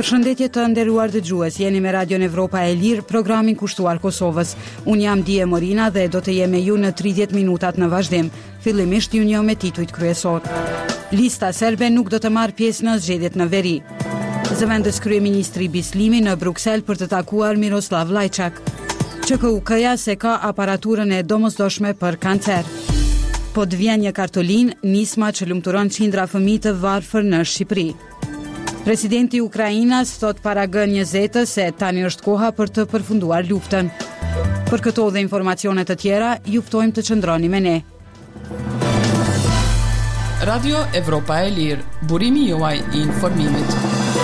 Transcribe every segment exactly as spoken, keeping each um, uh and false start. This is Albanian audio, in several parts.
Përshëndetje të nderuar dëgjues, jeni me Radion Evropa e Lirë, programin kushtuar Kosovës. Unë jam Dije Morina dhe do të jem me ju në tridhjetë minutat në vazhdim. Fillimisht ju njoh me titujt kryesor. Lista serbe nuk do të marrë pjesë në zgjedhjet në veri. Zëvendës kryeministri Bislimi në Bruksel për të takuar Miroslav Lajçak. Q K U K-ja se ka aparaturën e domosdoshme për kancer. Po të vjen një kartolin, nisma që lumturon qindra fëmijë të varfër në Shqipëri. Presidenti i Ukrainas thot para G njëzet se tani është koha për të përfunduar luftën. Për këto dhe informacione të tjera, ju ftojmë të qëndroni me ne. Radio Evropa e Lirë, burimi juaj i informimit.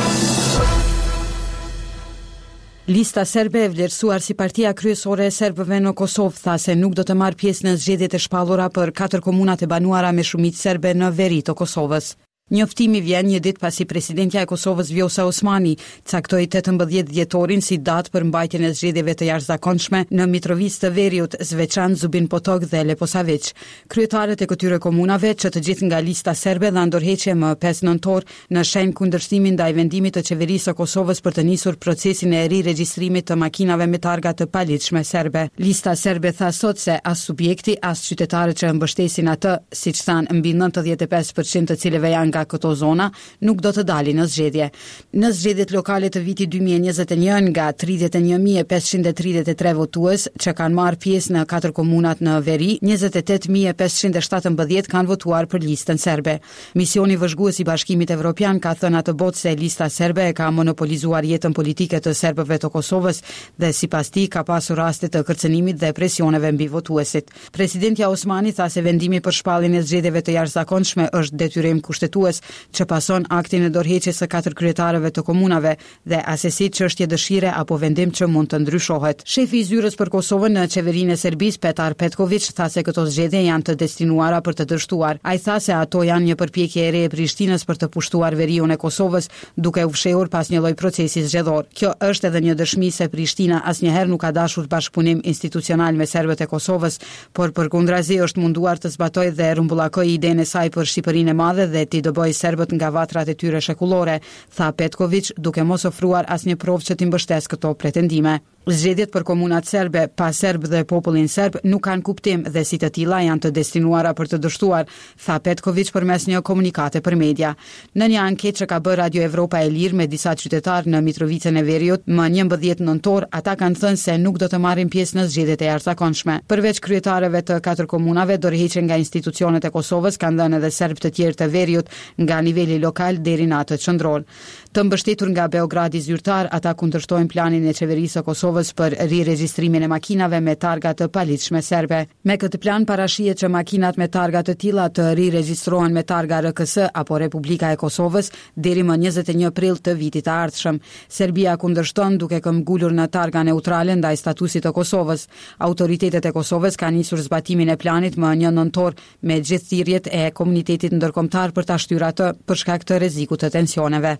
Lista serbe e vlerësuar si partia kryesore e serbëve në Kosovë tha se nuk do të marrë pjesë në zgjedhjet e shpallura për katër komunat e banuara me shumicë serbe në veri të Kosovës. Njoftimi vjen një ditë pasi presidentja e Kosovës Vjosa Osmani caktoi tetëmbëdhjetë dhjetorin si datë për mbajtjen e zgjedhjeve të jashtëzakonshme në Mitrovicë të Veriut, Zveçan, Zubin Potok dhe Leposavić. Kryetarët e këtyre komunave, që të gjithë nga lista serbe, dhan ndërheqje më pesë nëntor në shenjë kundërshtimi ndaj vendimit të qeverisë së Kosovës për të nisur procesin e riregjistrimit të makinave me targa të paligjshme serbe. Lista serbe tha sot se as subjekti, as qytetarët që mbështesin atë, siç thanë mbi nëntëdhjetë e pesë përqind të cilëve janë nga këto zona, nuk do të dalin në zgjedhje. Në zgjedhjet lokale të vitit dy mijë e njëzet e një nga tridhjetë e një mijë pesëqind e tridhjetë e tre votues që kanë marrë pjesë në katër komunat në veri, njëzet e tetë mijë pesëqind e shtatëmbëdhjetë kanë votuar për listën serbe. Misioni vëzhgues i Bashkimit Evropian ka thënë atë botë se lista serbe e ka monopolizuar jetën politike të serbëve të Kosovës dhe sipas tij ka pasur raste të kërcënimit dhe presioneve mbi votuesit. Presidentja Osmani tha se vendimi për shpalljen e zgjedhjeve të jashtëzakonshme është detyrim kushtetues që pason aktin e dorëheqjes së katër kryetarëve të komunave dhe asesi çështje dëshire apo vendim që mund të ndryshohet. Shefi i zyrës për Kosovën në qeverinë e Serbisë, Petar Petković, tha se këto zgjedhje janë të destinuara për të dështuar. Ai tha se ato janë një përpjekje e re e Prishtinës për të pushtuar veriun e Kosovës, duke u fshehur pas një lloj procesi zgjedhor. Kjo është edhe një dëshmi se Prishtina asnjëherë nuk ka dashur bashkëpunim institucional me serbët e Kosovës, por përkundrazi është munduar të zbatojë dhe rrumbullakojë idenë e saj për Shqipërinë e Madhe dhe të bëj serbët nga vatrat e tyre shekullore, tha Petković, duke mos ofruar asnjë provë që t'i mbështesë këto pretendime. Zgjedhjet për komunat serbe, pa serb dhe popullin serb nuk kanë kuptim dhe si të tilla janë të destinuara për të dështuar, tha Petković përmes një komunikate për media. Në një anketë që ka bërë Radio Evropa e Lirë me disa qytetarë në Mitrovicën e Veriut, më njëmbëdhjetë nëntor, ata kanë thënë se nuk do të marrin pjesë në zgjedhjet e jashtëzakonshme. Përveç kryetarëve të katër komunave, dorëheqje nga institucionet e Kosovës kanë dhënë edhe serb të tjerë të Veriut nga niveli lokal deri në atë qendror. Të mbështetur nga Beogradi zyrtar, ata kundërshtojnë planin e qeverisë së Kosovës për riregjistrimin e makinave me targa të paligjshme serbe. Me këtë plan parashihet që makinat me targa të tilla të riregjistrohen me targa R K S apo Republika e Kosovës deri më njëzet e një prill të vitit të ardhshëm. Serbia kundërshton duke këmbgulur në targa neutrale ndaj statusit të Kosovës. Autoritetet e Kosovës kanë nisur zbatimin e planit më një nëntor me gjithë thirrjet e komunitetit ndërkombëtar për ta shtyrë atë për shkak të rrezikut të tensioneve.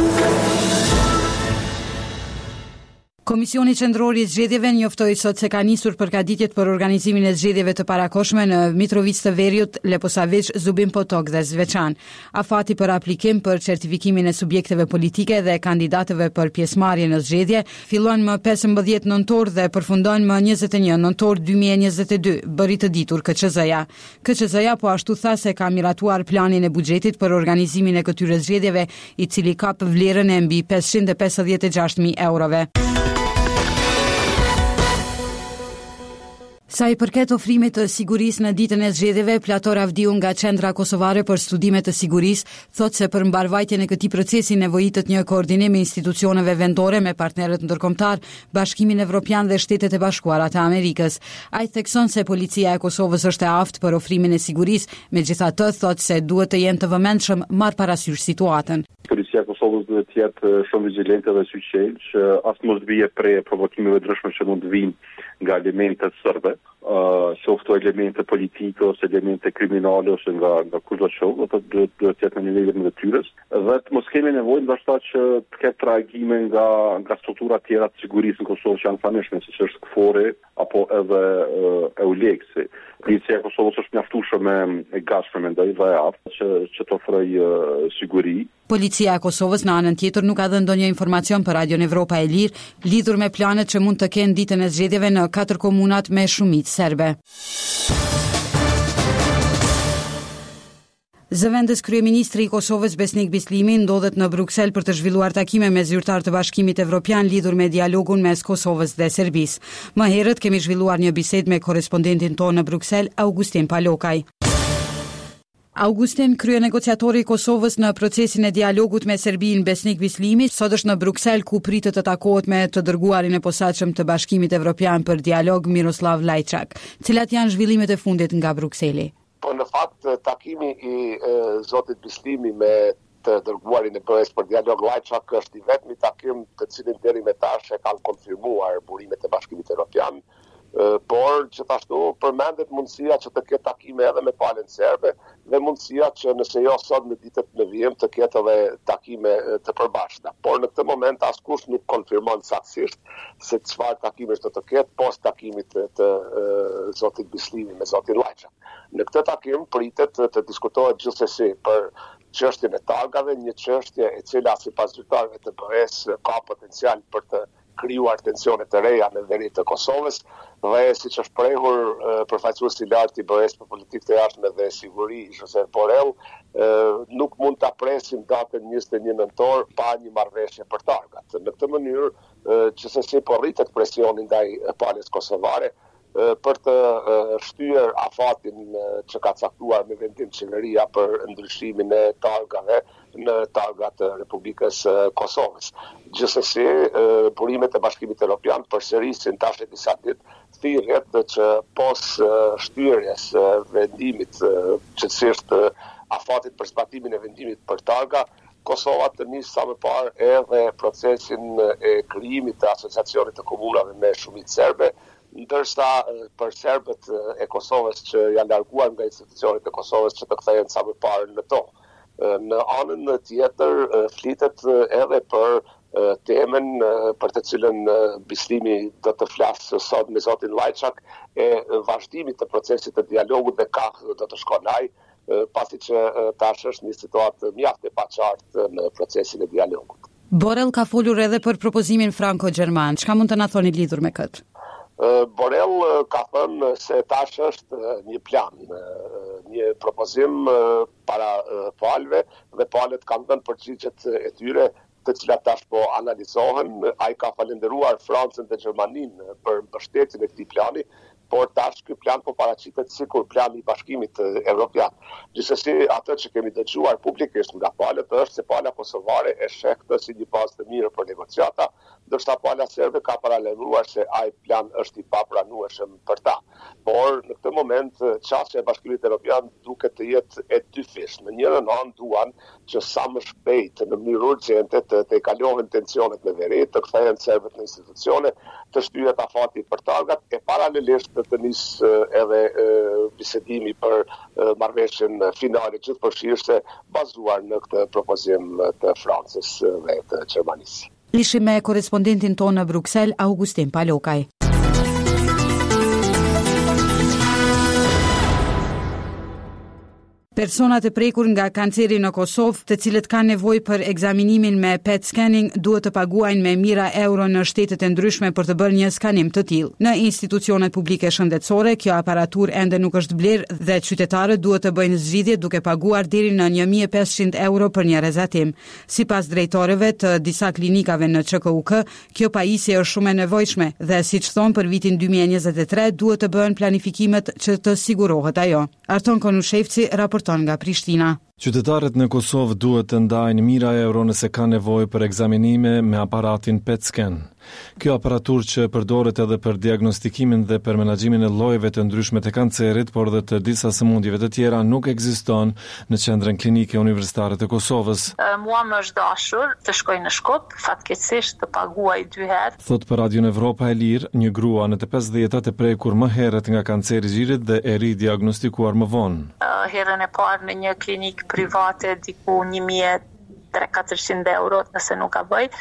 Komisioni qendror i zgjedhjeve njoftoi sot se ka nisur përgatitjet për organizimin e zgjedhjeve të parakohshme në Mitrovicë të Veriut, Leposavić, Zubin Potok dhe Zveçan. Afati për aplikim për certifikimin e subjekteve politike dhe kandidatëve për pjesëmarrje në zgjedhje fillon më pesëmbëdhjetë nëntor dhe përfundon më njëzet e një nëntor dy mijë e njëzet e dy, bëri të ditur K Q Z-ja. K Q Z-ja po ashtu tha se ka miratuar planin e buxhetit për organizimin e këtyre zgjedhjeve, i cili ka vlerën e mbi pesëqind e pesëdhjetë e gjashtë mijë eurove. Sa i përket ofrimit të sigurisë në ditën e zgjedhjeve, Plator Avdiu nga Qendra Kosovare për Studime të Sigurisë thotë se për mbarvajtjen e këtij procesi nevojitet një koordinim me institucioneve vendore me partnerët ndërkombëtar, Bashkimin Evropian dhe Shtetet e Bashkuara të Amerikës. Ai thekson se policia e Kosovës është e aftë për ofrimin e sigurisë, megjithatë thotë se duhet të jenë të vëmendshëm marr parasysh situatën. Policia e Kosovës duhet të jetë shumë vigjilente dhe syqel që as mos të vijë prej provokimeve të ndryshme që mund të vinë nga elementet serbe, uh, qoftë elemente politike ose elemente kriminale ose nga nga kushdo qoftë, ato duhet duhet të jetë në nivelin e detyrës dhe të mos kemi nevojë ndoshta që të ketë reagime nga nga struktura tjera të sigurisë në Kosovë që janë famshme, siç është K F O R I apo edhe uh, EULEX-i. Policia e Kosovës është mjaftueshme me e gatshme mendoj dhe aftë që që të ofrojë uh, siguri. Policia e Kosovës në anën tjetër nuk ka dhënë ndonjë informacion për Radion Evropa e Lirë lidhur me planet që mund të kenë ditën e zgjedhjeve në katër komunat me shumicë serbe. Zëvendës kryeministri i Kosovës Besnik Bislimi ndodhet në Bruksel për të zhvilluar takime me zyrtar të Bashkimit Evropian lidhur me dialogun mes Kosovës dhe Serbisë. Më herët kemi zhvilluar një bisedë me korrespondentin tonë në Bruksel, Augustin Palokaj. Augustin, kryenegociatori i Kosovës në procesin e dialogut me Serbinë Besnik Bislimi, sot është në Bruksel ku pritet të takohet me të dërguarin e posaçëm të Bashkimit Evropian për dialog Miroslav Lajçak. Cilat janë zhvillimet e fundit nga Brukseli? Po në fakt takimi i e, zotit Bislimi me të dërguarin e B E S për dialog Lajçak është i vetmi takim të cilin deri më tash e kanë konfirmuar burimet e Bashkimit Evropian. Por gjithashtu përmendet mundësia që të ketë takime edhe me palën serbe dhe mundësia që nëse jo sot në ditët në vijim të ketë edhe takime të përbashkëta. Por në këtë moment askush nuk konfirmon saktësisht se çfarë takimesh do të ketë post takimit të, të, të zotit Bislimi me zotin Lajçak. Në këtë takim pritet të, të diskutohet gjithsesi për çështjen e targave, një çështje e cila sipas zyrtarëve të B E S ka potencial për të krijuar tensione të reja në veri të Kosovës dhe siç është prehur përfaqësuesi i lartë i B E S për politikë të jashtme dhe siguri Josep Borrell, nuk mund ta presim datën njëzet e një nëntor pa një marrëveshje për targat. Në këtë mënyrë që sesi po rritet presioni ndaj palës kosovare për të shtyer afatin që ka caktuar me vendim qeveria për ndryshimin e targave në targat të Republikës Kosovës. Gjithsesi, burimet e Bashkimit Evropian përsërisin tash e disa ditë thirrjet që pos shtyrjes vendimit që thjesht afatit për zbatimin e vendimit për targa, Kosova të nisë sa më parë edhe procesin e krijimit të asociacionit të komunave me shumicë serbe, ndërsa për serbët e Kosovës që janë larguar nga institucionet e Kosovës që të kthehen sa më parë në to. Në anën tjetër flitet edhe për temën për të cilën Bislimi do të flasë sot me zotin Lajçak e vazhdimit të procesit të dialogut dhe ka do të shkonaj, pasi që tash është një situatë mjaft e paqartë në procesin e dialogut. Borrell ka folur edhe për propozimin franko-gjerman. Çka mund të na thoni lidhur me këtë? Borrell ka thënë se tash është një plan, një propozim para palëve dhe palët kanë dhënë përgjigjet e tyre të cilat tash po analizohen. Ai ka falendëruar Francën dhe Gjermaninë për mbështetjen e këtij plani, por tash ky plan po paraqitet sikur plani i Bashkimit Evropian. Gjithsesi, atë që kemi dëgjuar publikisht nga palët është se pala kosovare e sheh këtë si një bazë të mirë për negociata, ndërsa pala serbe ka paralajmëruar se ai plan është i papranueshëm për ta. Por në këtë moment çështja e Bashkimit Evropian duket të jetë e dyfish. Në njërin anë duan që sa më shpejt në mënyrë urgjente të, të kalohen tensionet në veri, të kthehen serbët në institucione, të shtyhet afati për targat e paralelisht të nisë edhe bisedimi për marrëveshjen finale gjithëpërfshirëse bazuar në këtë propozim të Francës dhe të Gjermanisë. Ishim me korrespondentin tonë në Bruksel, Augustin Palokaj. Personat e prekur nga kanceri në Kosovë, të cilët kanë nevojë për ekzaminimin me P E T scanning, duhet të paguajnë me mijëra euro në shtetet e ndryshme për të bërë një skanim të tillë. Në institucionet publike shëndetësore, kjo aparaturë ende nuk është blerë dhe qytetarët duhet të bëjnë zgjidhje duke paguar deri në një mijë e pesëqind euro për një rezatim. Sipas drejtorëve të disa klinikave në Q K U K, kjo pajisje është shumë e nevojshme dhe siç thonë për vitin dy mijë e njëzet e tre duhet të bëhen planifikimet që të sigurohet ajo. Arton Konushevci raporton nga Prishtina. Qytetarët në Kosovë duhet të ndajnë mijëra euro nëse kanë nevojë për ekzaminime me aparatin P E T scan. Kjo aparatur që përdoret edhe për diagnostikimin dhe për menaxhimin e llojeve të ndryshme të kancerit, por edhe të disa sëmundjeve të tjera, nuk ekziston në Qendrën Klinike Universitare të Kosovës. Mua më është dashur të shkoj në Shkup, fatkeqësisht të paguaj dy herë. Thot për Radion Evropa e Lirë, një grua në të pesëdhjetat e prekur më herët nga kanceri i gjirit dhe e ridiagnostikuar më vonë. Herën e parë në një klinikë private diku një mijë e tre quattrocento euro, nëse nuk ka bëj,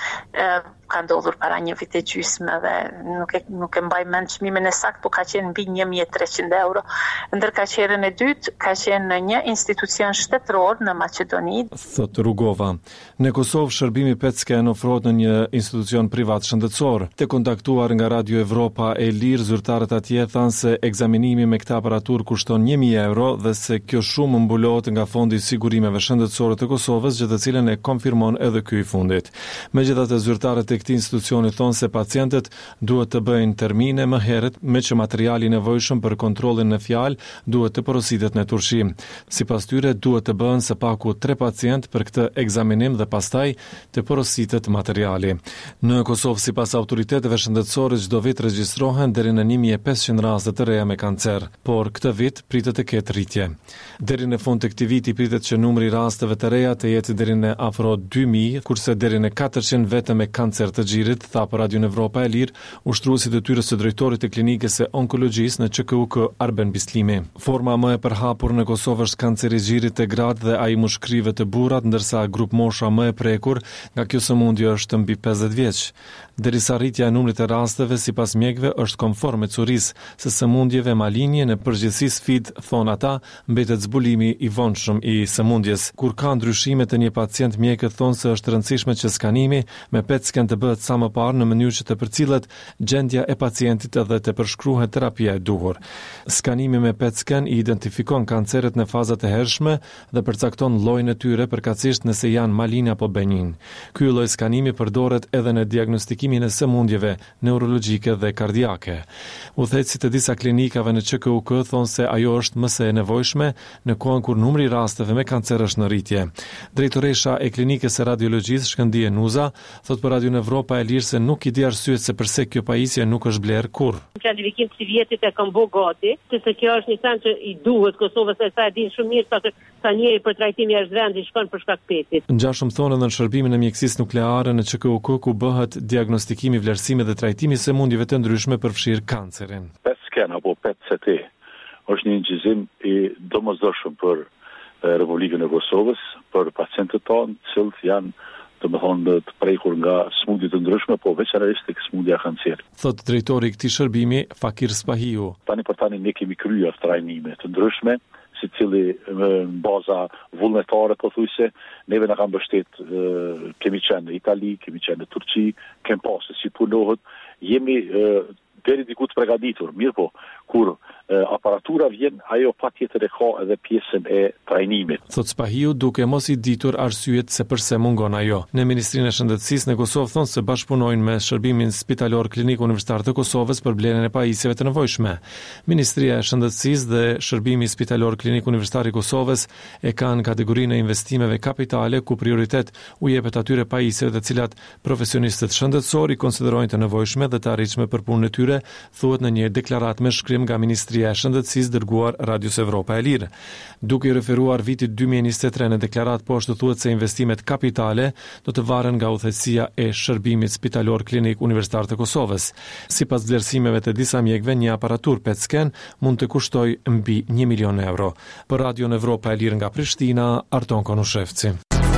ka ndodhur para një vite gjysmë dhe nuk e, nuk e mbaj mend çmimin e saktë, por ka qenë mbi një mijë e trecento euro. Ndërka herën e dytë ka qenë në një institucion shtetëror në Maqedoni. Thot Rugova. Në Kosovë shërbimi P E T scan ofrohet në një institucion privat shëndetësor. Të kontaktuar nga Radio Evropa e Lirë, zyrtarët atje thanë se ekzaminimi me këtë aparatur kushton një mijë euro dhe se kjo shumë mbulohet nga Fondi i Sigurimeve Shëndetësore të Kosovës, gjë të cilën e konfirmon edhe ky i fundit. Megjithatë, zyrtarët e këtij institucioni thonë se pacientët duhet të bëjnë termine më herët, me që materiali i nevojshëm për kontrollin në fjalë duhet të porositet në Turqi. Sipas tyre duhet të bëhen së paku tre pacient për këtë ekzaminim dhe pastaj të porositet materiali. Në Kosovë, sipas autoriteteve shëndetësore, çdo vit regjistrohen deri në një mijë e pesëqind raste të reja me kancer, por këtë vit pritet të ketë rritje. Deri në fund të këtij viti pritet që numri i rasteve të reja të jetë deri në afro dy mijë, kurse deri në katërqind vetëm me kancer të gjirit, tha për Radion Evropa e Lirë, ushtruesi i detyrës së drejtorit të klinikës së onkologjisë në Q K U K Arben Bislimi. Forma më e përhapur në Kosovë është kanceri i gjirit të gratë dhe ai mushkrive të burrat, ndërsa grup mosha më e prekur nga kjo sëmundje është mbi pesëdhjetë vjeç. Derisa rritja e numrit të rasteve sipas mjekëve është konforme curisë së sëmundjeve malinje, në përgjithësi sfidë, thon ata, mbetet zbulimi i vonshëm i sëmundjes. Kur ka ndryshime të një pacient, mjekët thonë se është rëndësishme që skanimi me P E T scan të bëhet sa më parë në mënyrë që të përcillet gjendja e pacientit dhe të përshkruhet terapia e duhur. Skanimi me P E T scan i identifikon kanceret në fazat e hershme dhe përcakton llojin e tyre, përkatësisht nëse janë malin apo benign. Ky lloj skanimi përdoret edhe në diagnostikimin e sëmundjeve neurologjike dhe kardiake. Udhëheqësit e disa klinikave në Q K U K thonë se ajo është më së e nevojshme në kohën kur numri i rasteve me kancer është në rritje. Drejtoresha e klinikës së radiologjisë Shkëndije Nuza thot për Radio Evropa e Lirë se nuk i di arsyet se pse kjo pajisje nuk është bler kurrë. Planifikim këtij vjetit e kam bë gati, sepse kjo është një sen që i duhet Kosovës, se sa e din shumë mirë sa sa njëri për trajtimi jashtë vendit shkon për shkak petit. Ngjashëm thonë edhe në shërbimin e mjekësisë nukleare në Q K U K ku bëhet diagnostikimi, vlerësimi dhe trajtimi i sëmundjeve të ndryshme përfshir kancerin. P E T scan apo P E T C T është një injizim i domosdoshëm për Republikën e Kosovës, për pacientët tonë, të cilët janë të më thonë të prekur nga sëmundje të ndryshme, po veçanërisht tek sëmundja e kancerit. Thot drejtori i këtij shërbimi, Fakir Spahiu. Tani për tani ne kemi kryer trajnime të ndryshme, si cili në baza vullnetare, po thujse, neve na kanë mbështet, kemi qenë në Itali, kemi qenë në Turqi, kemi pasur si punohet, jemi deri diku të përgatitur, mirë po, kur aparatura vjen, ajo patjetër e ka edhe pjesën e trajnimit. Thot Spahiu, duke mos i ditur arsyet se pse mungon ajo. Në Ministrinë e Shëndetësisë në Kosovë thonë se bashkëpunojnë me Shërbimin Spitalor Klinik Universitar të Kosovës për blerjen e pajisjeve të nevojshme. Ministria e Shëndetësisë dhe Shërbimi Spitalor Klinik Universitar i Kosovës e kanë kategorinë e investimeve kapitale ku prioritet u jepet atyre pajisjeve të cilat profesionistët shëndetësor i konsiderojnë të nevojshme dhe të arritshme për punën e tyre, thuhet në një deklaratë me shkrim nga Ministria e Shëndetësisë dërguar Radios Evropa e Lirë. Duke i referuar vitit dy mijë e njëzet e tre në deklaratë poshtë thuhet se investimet kapitale do të varen nga udhëheqësia e Shërbimit Spitalor Klinik Universitar të Kosovës. Sipas vlerësimeve të disa mjekëve, një aparatur P E T scan mund të kushtoj mbi një milion euro. Për Radion Evropa e Lirë nga Prishtina, Arton Konushevci.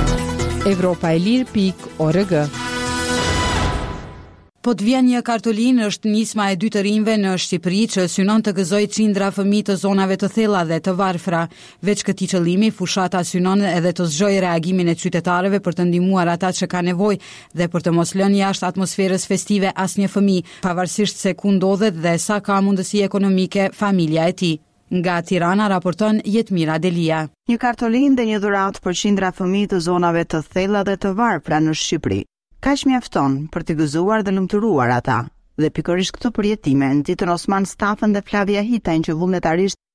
Evropa e Lirë pikë org. Po të vjen një kartolin është nisma e dy të rinjve në Shqipëri që synon të gëzojë qindra fëmijë të zonave të thella dhe të varfra. Veç këtij qëllimi, fushata synon edhe të zgjojë reagimin e qytetarëve për të ndihmuar ata që kanë nevojë dhe për të mos lënë jashtë atmosferës festive asnjë fëmijë, pavarësisht se ku ndodhet dhe sa ka mundësi ekonomike familja e tij. Nga Tirana raporton Jetmira Delia. Një kartolin dhe një dhuratë për qindra fëmijë të zonave të thella dhe të varfra në Shqipëri. Kaq mjafton për të gëzuar dhe lumturuar ata. Dhe pikërisht këto përjetime nxitën Osman Stafën dhe Flavia Hitajn që vullnetarisht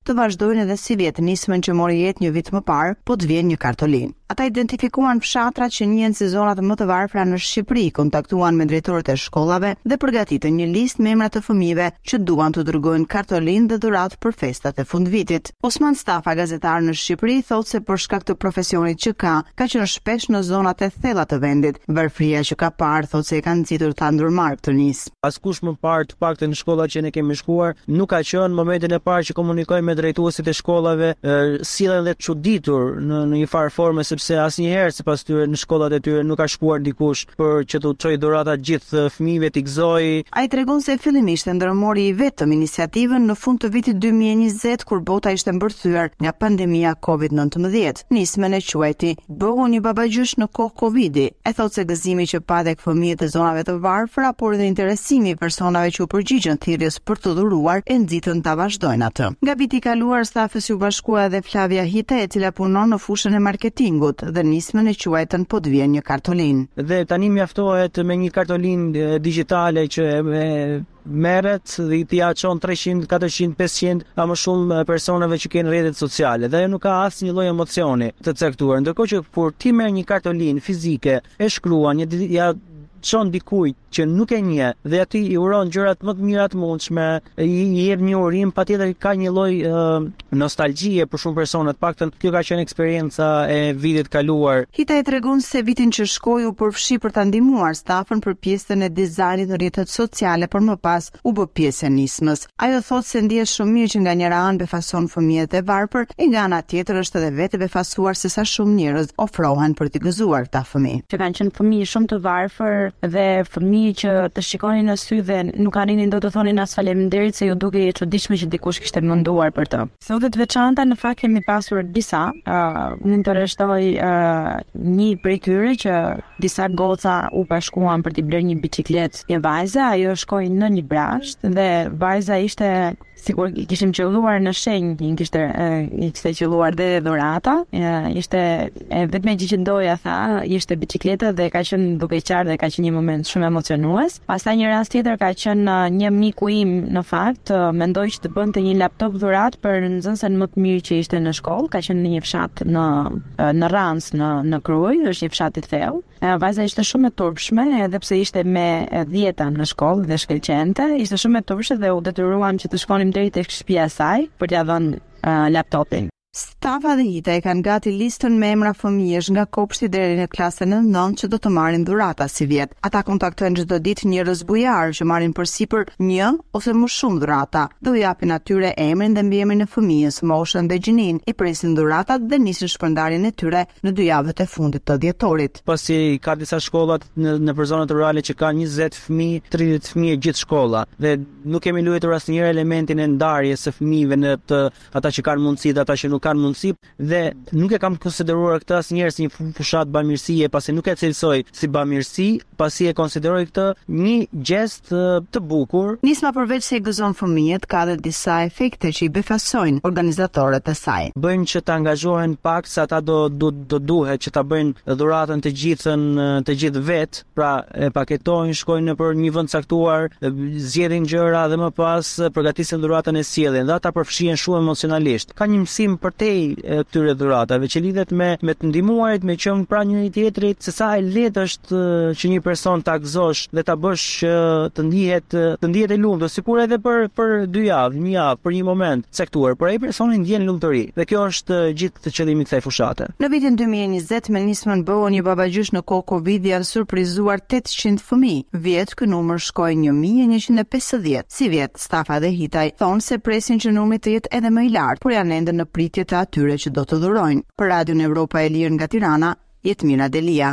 të vazhdojnë edhe si vjet nismën që mori jetë një vit më parë, po të vjen një kartolinë. Ata identifikuan fshatrat që njihen si zonat më të varfra në Shqipëri, kontaktuan me drejtorët e shkollave dhe përgatitën një listë me emra të fëmijëve që duan të dërgojnë kartolinë dhe dhuratë për festat e fundvitit. Osman Stafa, gazetar në Shqipëri, thotë se për shkak të profesionit që ka, ka qenë shpesh në zonat e thella të vendit. Varfria që ka parë thotë se e kanë nxitur ta ndërmarrë këtë nismë. Askush më parë të paktën në shkollat që ne kemi shkuar nuk ka qenë në momentin e parë që komunikoj me drejtuesit e shkollave, sillen dhe të çuditur në, në një farë forme, sepse asnjëherë sipas tyre në shkollat e tyre nuk ka shkuar dikush për që të çojë dhurata gjithë fëmijëve t'i gëzojë. Ai tregon se fillimisht e ndërmori i vetëm iniciativën në fund të vitit dy mijë e njëzet kur bota ishte mbërthyer nga pandemia kovid nëntëmbëdhjetë. Nismën e quajti "Bëhu një babagjysh në kohë Covidi". E thotë se gëzimi që pa tek fëmijët e zonave të varfra, por edhe interesimi i personave që u përgjigjen thirrjes për të dhuruar e nxitën ta vazhdojnë atë. Nga viti i kaluar, stafës u bashkua edhe Flavia Hita, e cila punon në fushën e marketingut dhe nismën e quajtën "Po të vjen një kartolinë". Dhe tani mjaftohet me një kartolinë digjitale që e merret dhe t'i ja çon treqind, katërqind, pesëqind a më shumë personave që kanë rrjetet sociale dhe nuk ka asnjë lloj emocioni të caktuar. Ndërkohë që kur ti merr një kartolinë fizike, e shkruan, ja çon dikujt që nuk e njeh dhe aty i uron gjërat më të mira të mundshme, i jep një urim, patjetër ka një lloj uh, nostalgjie për shumë persona, të paktën kjo ka qenë eksperjenca e vitit kaluar. Hita e tregon se vitin që shkoi u përfshi për ta ndihmuar stafën për pjesën e dizajnit në rrjetet sociale, por më pas u bë pjesë e nismës. Ajo thotë se ndihet shumë mirë që nga njëra anë befason fëmijët e varfër, e nga ana tjetër është edhe vetë befasuar se sa shumë njerëz ofrohen për t'i gëzuar këta fëmijë. Që kanë qenë fëmijë shumë të varfër dhe fëmijë që të shikonin në sy dhe nuk arrinin dot të thonin as faleminderit se ju duke i çuditshme që dikush kishte menduar për të. Sot të veçanta në fakt kemi pasur disa, uh, më interesoi uh, një prej tyre që disa goca u bashkuan për t'i blerë një biçikletë. Një vajze, ajo shkoi në një brasht dhe vajza ishte sigur i kishim qelluar në shenjë, i kishte i kishte qelluar dhe dhurata, ishte e vetme gjë që doja tha, ishte biçikleta dhe ka qenë duke qartë dhe ka qenë një moment shumë emocionues. Pastaj një rast tjetër ka qenë një miku im në fakt mendoi që të bënte një laptop dhuratë për nxënësen më të mirë që ishte në shkollë, ka qenë në një fshat në në Rancë në në Krujë, është një fshat i thellë. Vajza ishte shumë e turpshme, edhe pse ishte me dhjeta në shkollë dhe shkëlqente, ishte shumë e turpshme dhe u detyruam që të shkonim deri tek shtëpia e saj për t'ia dhënë uh, laptopin. Stafa dhe Hita e kanë gati listën me emra fëmijësh nga kopshti deri në klasën e nëntë që do të marrin dhurata si vjet. Ata kontaktojnë çdo ditë njerëz bujar që marrin përsipër një ose më shumë dhurata. Do i japin atyre emrin dhe mbiemrin e fëmijës, moshën dhe gjinin, i presin dhuratat dhe nisin shpërndarjen e tyre në dy javët e fundit të dhjetorit. Pasi ka disa shkollat në në zonat rurale që kanë njëzet fëmijë, tridhjetë fëmijë gjithë shkolla dhe nuk kemi luajtur asnjëherë elementin e ndarjes së fëmijëve në të ata që kanë mundësi dhe ata që nuk kanë mundësi dhe nuk e kam konsideruar këtë asnjëherë si një fushat bamirësie, pasi nuk e cilësoj si bamirësi, pasi e konsideroj këtë një gest të bukur. Nisma përveç se i gëzon fëmijët, ka edhe disa efekte që i befasojnë organizatorët e saj. Bëjnë që të angazhohen pak, se ata do do, do duhet që ta bëjnë dhuratën të gjithën të gjithë vet, pra e paketojnë, shkojnë nëpër një vend caktuar, zgjedhin gjëra dhe më pas përgatisin dhuratën e sjellin dhe ata përfshihen shumë emocionalisht. Ka një mësim për te këtyre dhuratave që lidhet me me të ndihmuarit, me qenë pranë njëri tjetrit, se sa e lehtë është që një person ta gëzosh dhe ta bësh të ndihet të ndihet e lumtur, sikur edhe për për dy javë, një javë, për një moment caktuar, por ai personi ndjen lumturi. Dhe kjo është gjithë qëllimi i kësaj fushate. Në vitin dy mijë e njëzet me nismën bëu një babagjysh në kohë Covid janë surprizuar tetëqind fëmijë. Vjet ky numër shkoi një mijë e njëqind e pesëdhjetë. Si vjet, Stafa dhe Hitaj thonë se presin që numri të jetë edhe më i lartë, por janë ende në pritje të atyre që do të dhurojnë. Për Radion Evropa e Lirë nga Tirana, Jetmira Delia.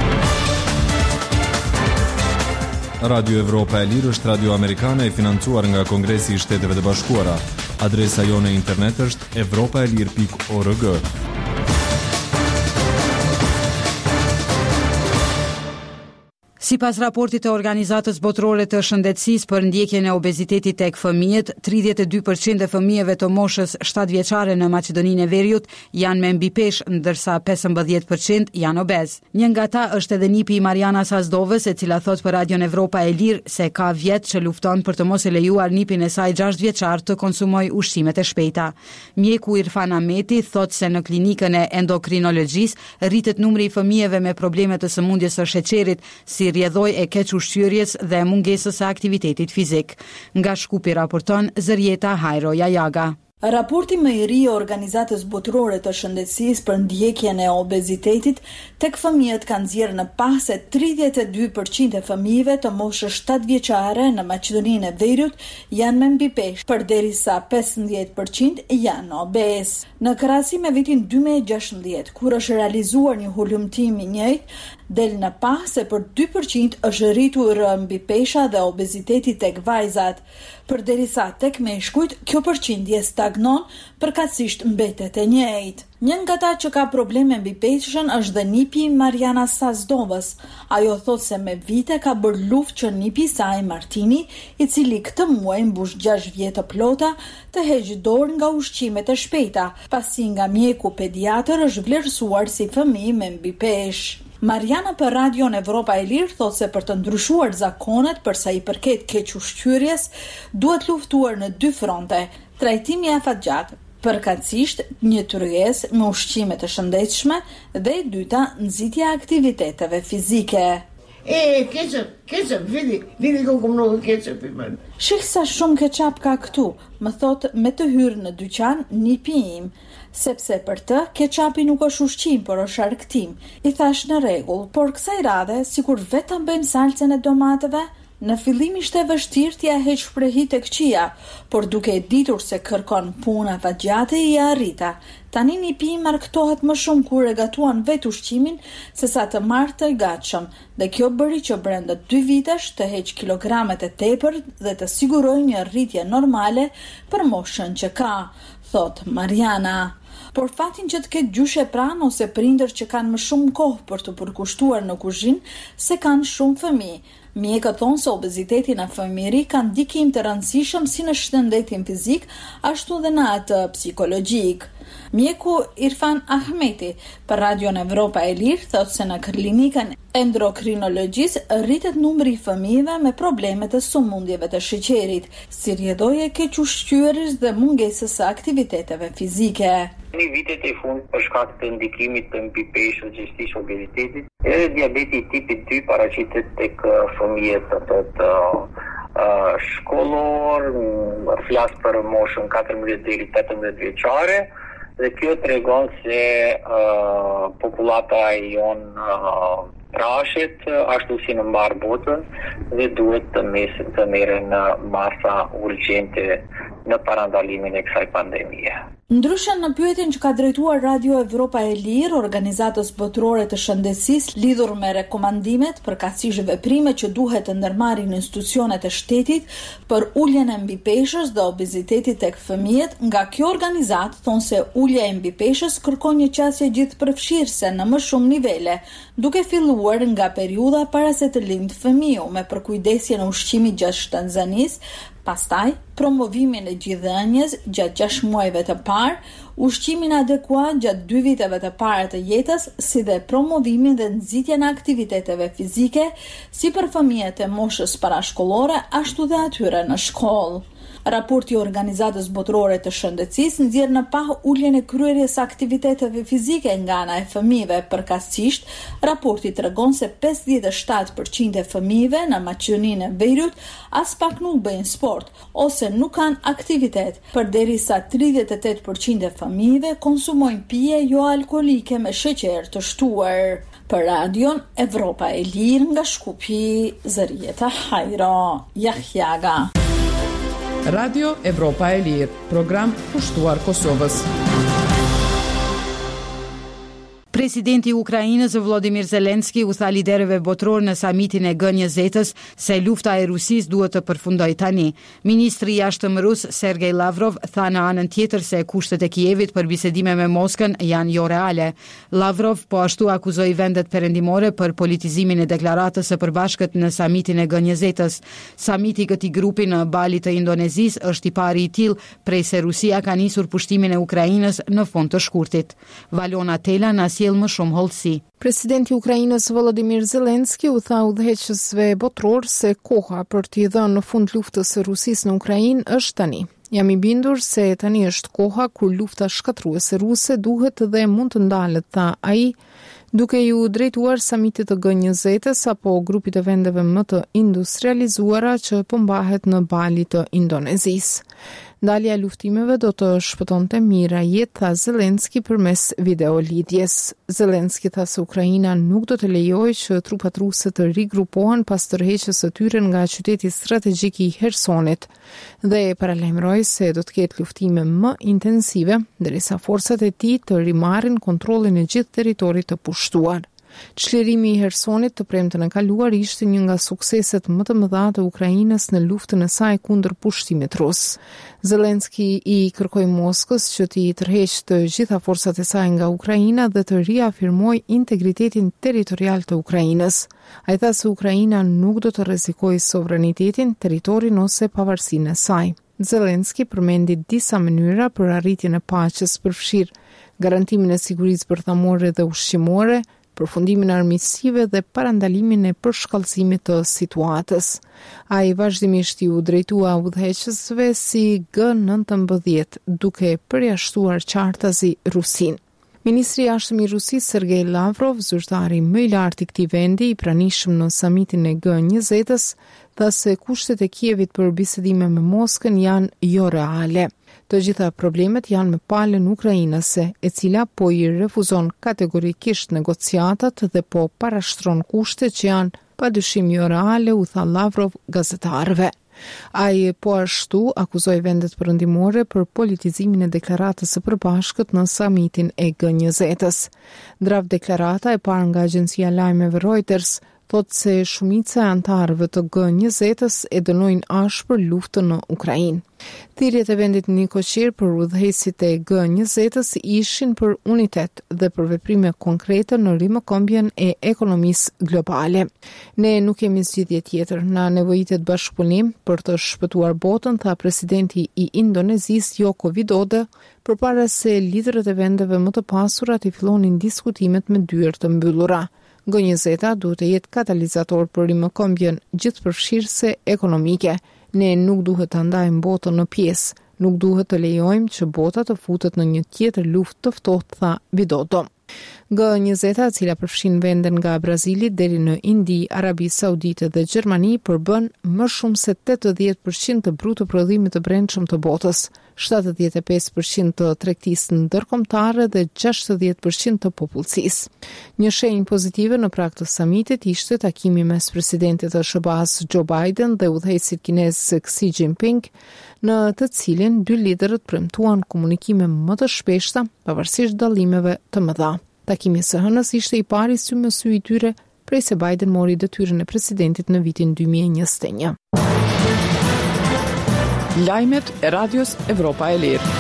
Radio Evropa e Lirë është radio amerikane e financuar nga Kongresi i Shteteve të Bashkuara. Adresa jone internet është evropaelir pikë org. Sipas raportit të Organizatës Botërore të Shëndetësisë për ndjekjen e obezitetit tek fëmijët, tridhjetë e dy përqind e fëmijëve të moshës shtatë vjeçare në Maqedoninë e Veriut janë me mbipesh, ndërsa pesëmbëdhjetë përqind janë obez. Një nga ta është edhe nipi i Marianas Azdovës, e cila thot për Radion Evropa e Lirë se ka vjet që lufton për të mos e lejuar nipin e saj gjashtë vjeçar të konsumojë ushqimet e shpejta. Mjeku Irfan Ahmeti thot se në klinikën e endokrinologjisë rritet numri i fëmijëve me probleme të sëmundjes së sheqerit, si rjedhoj e keq ushqyerjes dhe mungesës së aktivitetit fizik. Nga Shkupi raporton Zërieta Hajro Jajaga. Raporti më i ri i Organizatës Botërore të Shëndetësisë për ndjekjen e obezitetit tek fëmijët ka nxjerrë në pas se tridhjetë e dy përqind e fëmijëve të moshës shtatë vjeçare në Maqedoninë e Veriut janë me mbipesh, përderisa pesëmbëdhjetë përqind janë obez. Në krahasim me vitin dy mijë e gjashtëdhjetë, kur është realizuar një hulumtim i njëjtë, del në pas se për dy përqind është rritur mbipesha dhe obeziteti tek vajzat, përderisa tek meshkujt kjo përqindje stagnon, përkatësisht mbetet e njëjtë. Një nga ta që ka probleme mbi peshën është dhe nipi Marianas Azdovës. Ajo thot se me vite ka bërë luftë që nipi i saj Martini, i cili këtë muaj mbush gjashtë vjet të plota, të heqë dorë nga ushqimet e shpejta, pasi nga mjeku pediatër është vlerësuar si fëmijë me mbipeshë. Mariana për Radion Evropa e Lirë thot se për të ndryshuar zakonet për sa i përket keq ushqyerjes, duhet luftuar në dy fronte: trajtimi afatgjat, përkatësisht një tryez me ushqime të shëndetshme, dhe e dyta nxitja e aktiviteteve fizike. E, ketchup, ketchup, vidi, vidi ku kom mnogo ketchup i mën. Shih sa shumë ketchup ka këtu, më thot me të hyrë në dyqan nipi im, sepse për të ketchupi nuk është ushqim, por është argëtim. I thash në rregull, por kësaj radhe, sikur vetëm bëjmë salcën e domateve, në fillim ishte vështirë t'ia heq shprehit e këqia, por duke e ditur se kërkon puna afatgjate i arrita. Tani nipi im argëtohet më shumë kur e gatuan vetë ushqimin se sa të marrë të gatshëm, dhe kjo bëri që brenda dy vitesh të heq kilogramet e tepër dhe të siguroj një rritje normale për moshën që ka, thot Mariana. Por fatin që të ketë gjyshe pranë ose prindër që kanë më shumë kohë për të përkushtuar në kuzhinë se kanë shumë fëmijë. Mjekët thonë se obeziteti në fëmijëri ka ndikim të rëndësishëm si në shëndetin fizik, ashtu dhe në atë psikologjik. Mjeku Irfan Ahmeti për Radion Evropa e Lirë thotë se në klinikën endokrinologjisë rritet numri i fëmijëve me probleme të sëmundjeve të sheqerit, si rjedhje e keq ushqyerjes dhe mungesës së aktiviteteve fizike. Në vitet e fundit për shkak të ndikimit të mbipeshës, gjithsesi obezitetit, edhe diabeti tipi dy paraqitet tek fëmijët të të uh, shkollor, flas për moshën katërmbëdhjetë deri tetëmbëdhjetë vjeçare, dhe kjo tregon se uh, populata jon uh, trashet ashtu si në mbar botën dhe duhet të mesin të merren masa urgjente në parandalimin e kësaj pandemie. Ndryshe në pyetjen që ka drejtuar Radio Evropa e Lirë Organizatës Botërore të Shëndetësisë lidhur me rekomandimet përkatësisht veprime që duhet të ndërmarrin institucionet e shtetit për uljen e mbipeshës dhe obezitetit tek fëmijët, nga kjo organizatë thonë se ulja e mbipeshës kërkon një qasje gjithëpërfshirëse në më shumë nivele, duke filluar nga periudha para se të lindë fëmiu, me përkujdesje në ushqimit gjatë shtanzanisë, pastaj promovimin e gjithëdhënies gjatë gjashtë muajve të parë, ushqimin adekuat gjatë dy viteve të para të jetës, si dhe promovimin dhe nxitjen e aktiviteteve fizike, si për fëmijët e moshës parashkollore, ashtu dhe atyre në shkollë. Raporti i Organizatës Botërore të Shëndetësisë nxjerr në pa uljen e kryerjes së aktiviteteve fizike nga ana e fëmijëve. Përkatësisht, raporti tregon se pesëdhjetë e shtatë përqind e fëmijëve në Maqedoninë e Veriut as pak nuk bëjnë sport ose nuk kanë aktivitet, përderisa tridhjetë e tetë përqind e fëmijëve konsumojnë pije jo alkolike me sheqer të shtuar. Për Radion Evropa e Lirë nga Shkupi, Zërieta Hajro Jajaga. Radio Evropa e Lirë, program pushtuar Kosovës. Presidenti i Ukrainës Volodymyr Zelensky u tha liderëve botror në samitin e G njëzet-s se lufta e Rusisë duhet të përfundojë tani. Ministri i jashtëm rus Sergej Lavrov tha në anën tjetër se kushtet e Kievit për bisedime me Moskën janë jo reale. Lavrov po ashtu akuzoi vendet perëndimore për politizimin e deklaratës së përbashkët në samitin e G njëzet-s. Samiti i këtij grupi në Bali të Indonezisë është i pari i tillë prej se Rusia ka nisur pushtimin e Ukrainës në fund të shkurtit. Valona Tela na sjell më shumë hollësi. Presidenti i Ukrainës Volodymyr Zelensky u tha udhëheqësve botror se koha për t'i dhënë në fund luftës së Rusisë në Ukrainë është tani. Jam i bindur se tani është koha kur lufta shkatruese ruse duhet dhe mund të ndalet, tha ai, duke ju drejtuar samitit të G njëzet-s apo grupit të vendeve më të industrializuara që përmbahet në Bali të Indonezisë. Ndalja e luftimeve do të shpëtonte mijëra jetë, tha Zelensky përmes videolidhjes. Zelensky tha se Ukraina nuk do të lejojë që trupat ruse të rigrupohen pas tërheqjes së tyre nga qyteti strategjik i Hersonit dhe e paralajmëroi se do të ketë luftime më intensive derisa forcat e tij të rimarrin kontrollin e gjithë territorit të pushtuar. Çlirimi i Hersonit të premtën e kaluar ishte një nga sukseset më të mëdha të Ukrainës në luftën e saj kundër pushtimit rus. Zelensky i kërkoi Moskës që t'i tërheqë të gjitha forcat e saj nga Ukraina dhe të riafirmojë integritetin territorial të Ukrainës. Ai tha se Ukraina nuk do të rrezikojë sovranitetin, territorin ose pavarësinë e saj. Zelensky përmendi disa mënyra për arritjen e paqes, përfshirë garantimin e sigurisë bërthamore dhe ushqimore, përfundimin e armiqësive dhe parandalimin e përshkallësimit të situatës. Ai vazhdimisht u drejtua udhëheqësve si G nëntëmbëdhjetë, duke përjashtuar qartazi Rusin. Ministri i jashtëm i Rusisë Sergej Lavrov, zyrtari më i lartë i këtij vendi i pranishëm në samitin e G njëzet-s, tha se kushtet e Kievit për bisedime me Moskën janë jo reale. Të gjitha problemet janë me palën ukrainase, e cila po i refuzon kategorikisht negociatat dhe po parashtron kushte që janë padyshim jo reale, u tha Lavrov gazetarëve. Ai po ashtu akuzoi vendet perëndimore për politizimin e deklaratës së përbashkët në samitin e G njëzet-s. Draft deklarata e parë nga agjencia lajmeve Reuters thotë se shumica e antarëve të G njëzet-s e dënojnë ashpër luftën në Ukrainë. Thirrjet e vendit Nikoqir për udhëheqësit e G njëzet-s ishin për unitet dhe për veprime konkrete në rimëkombjen e ekonomisë globale. Ne nuk kemi zgjidhje tjetër, na nevojitet bashkëpunim për të shpëtuar botën, tha presidenti i Indonezisë Joko Widodo, përpara se liderët e vendeve më të pasura të fillonin diskutimet me dyert të mbyllura. G njëzet-a duhet të jetë katalizator për rimëkombjen gjithëpërfshirëse ekonomike. Ne nuk duhet të ndajmë botën në pjesë, nuk duhet të lejojmë që bota të futet në një tjetër luftë të ftohtë, tha Widodo. G njëzet-a, e cila përfshin vende nga Brazili deri në Indi, Arabi Saudite dhe Gjermani, përbën më shumë se tetëdhjetë përqind të bruto prodhimit të brendshëm të botës, shtatëdhjetë e pesë përqind të tregtisë ndërkombëtare dhe gjashtëdhjetë përqind të popullsisë. Një shenjë pozitive në prag të samitit ishte takimi mes presidentit të S B A-s Joe Biden dhe udhëheqësit kinez Xi Jinping, në të cilin dy liderët premtuan komunikime më të shpeshta, pavarësisht dallimeve të mëdha. Takimi së hënës ishte i pari sy me sy i tyre prej se Biden mori detyrën e presidentit në vitin dy mijë e njëzet e një. Lajmet e Radios Evropa e Lirë.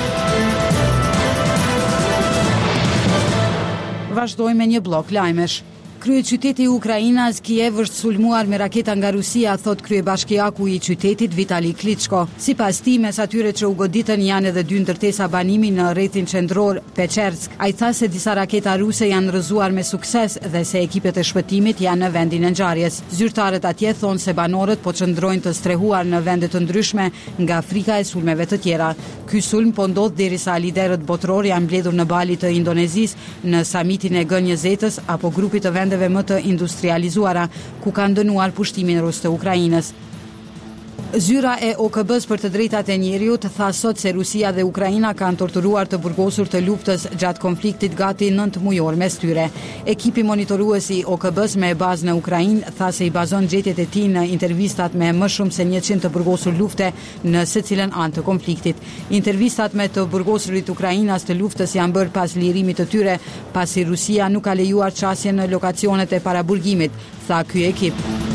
Vazhdojmë me një blok lajmesh. Kryeqyteti i Ukrainës Kiev është sulmuar me raketa nga Rusia, thot kryebashkiaku i qytetit Vitali Klitschko. Sipas tij, mes atyre që u goditën janë edhe dy ndërtesa banimi në rrethin qendror Pechersk. Ai tha se disa raketa ruse janë rrëzuar me sukses dhe se ekipet e shpëtimit janë në vendin e ngjarjes. Zyrtarët atje thonë se banorët po çndrojnë të strehuar në vende të ndryshme nga frika e sulmeve të tjera. Ky sulm po ndodh derisa liderët botror janë mbledhur në Bali të Indonezisë në samitin e G njëzet-s apo grupit të vendeve më të industrializuara, ku kanë dënuar pushtimin rus të Ukrainës. Zyra e O K B-s për të drejtat e njeriut tha sot se Rusia dhe Ukraina kanë torturuar të burgosur të luftës gjatë konfliktit gati nëntë mujor mes tyre. Ekipi monitorues i O K B-s me bazë në Ukrainë tha se i bazon gjetjet e tij në intervistat me më shumë se njëqind të burgosur lufte në secilën anë të konfliktit. Intervistat me të burgosurit ukrainas të luftës janë bërë pas lirimit të tyre, pasi Rusia nuk ka lejuar qasje në lokacionet e paraburgimit, tha ky ekip.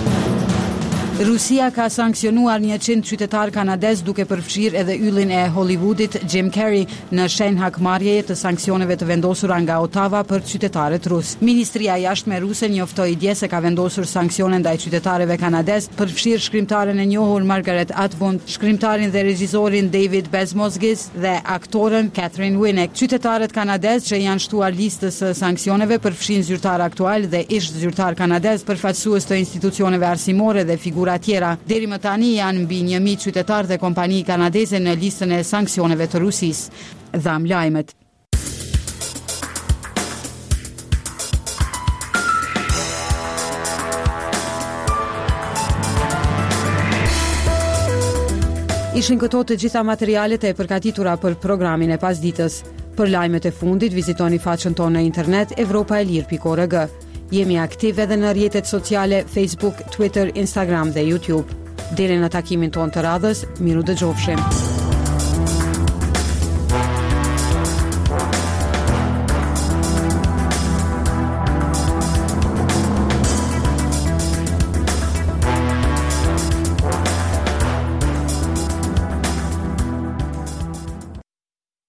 Rusia ka sankcionuar njëqind qytetar kanadez duke përfshirë edhe yllin e Hollywoodit Jim Carrey në shenjë hakmarrjeje të sanksioneve të vendosura nga Ottawa për qytetarët rus. Ministria e Jashtme ruse njoftoi dje se ka vendosur sanksione ndaj qytetarëve kanadez, përfshirë shkrimtaren e njohur Margaret Atwood, shkrimtarin dhe regjisorin David Bezmosgis dhe aktorën Catherine Winnick. Qytetarët kanadez që janë shtuar listës së sanksioneve përfshin zyrtar aktual dhe ish zyrtar kanadez, përfaqësues të institucioneve arsimore dhe figura tjera. Deri më tani janë mbi një mijë qytetar dhe kompani kanadeze në listën e sanksioneve të Rusisë. Dham lajmet. Ishin këto të gjitha materialet e përgatitura për programin e pasditës. Për lajmet e fundit vizitoni faqen tonë në internet evropaelir pikë org. Jemi aktiv edhe në rrjetet sociale Facebook, Twitter, Instagram dhe YouTube. Deri në takimin tonë të radhës, miru dëgjofshim.